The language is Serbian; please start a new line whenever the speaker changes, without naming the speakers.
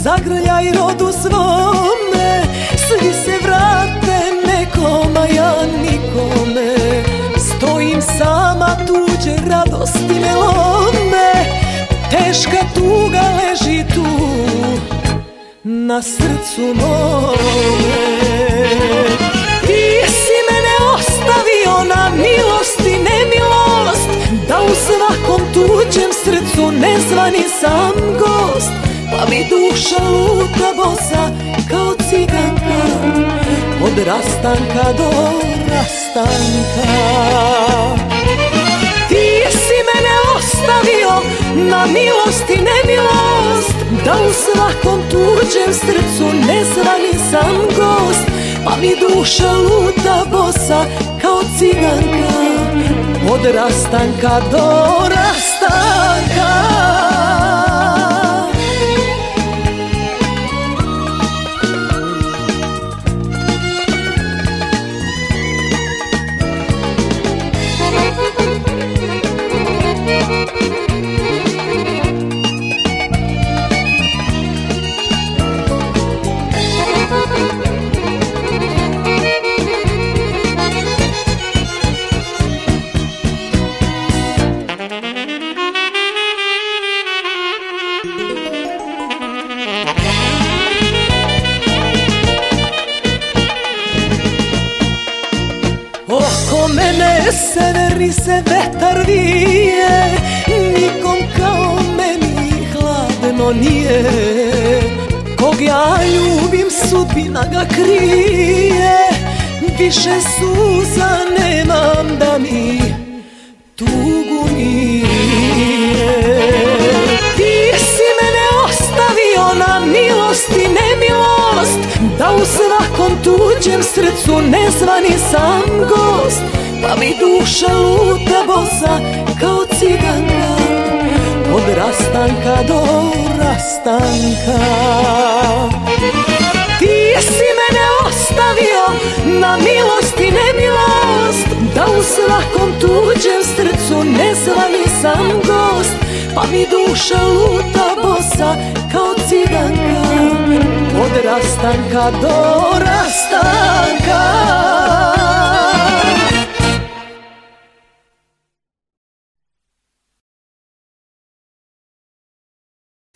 zagrljaj rodu svome, svi se vrate nekom, a ja nikome. Stojim sama, tuđe radosti me lome, teška tuga leži tu na srcu mome. Ti si mene ostavio na milost i nemilost, da u svakom tuđem srcu nezvani sam gost, pa mi duša luta bosa kao ciganka, od rastanka do rastanka. Ti si mene ostavio na milost i nemilost, da u svakom tuđem srcu nezvani sam gost, pa mi duša luta bosa kao ciganka, od rastanka do rastanka. Oko mene severi se vetar vije, nikom kao meni hladno nije. Kog ja ljubim sudbina ga krije, više suza nemam da mi tugu mije. Ti si mene ostavio na milost i nemilost, da u svakom tuđem srcu nezvani sam gost, pa mi duša luta bosa kao ciganka, od rastanka do rastanka. Ti si mene ostavio na milost i nemilost, da u svakom tuđem srcu nezvani sam gost, pa mi duša luta bosa kao ciganka, od rastanka do rastanka.